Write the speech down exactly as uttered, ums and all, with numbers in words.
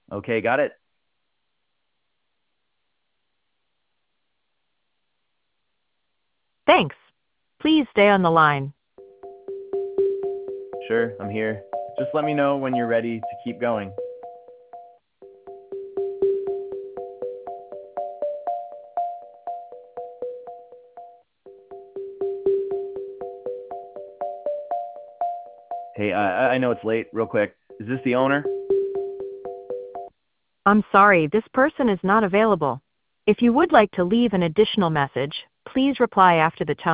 Okay, got it. Thanks. Please stay on the line. Sure, I'm here. Just let me know when you're ready to keep going. Hey, I, I know it's late. Real quick, is this the owner? I'm sorry, this person is not available. If you would like to leave an additional message, please reply after the tone.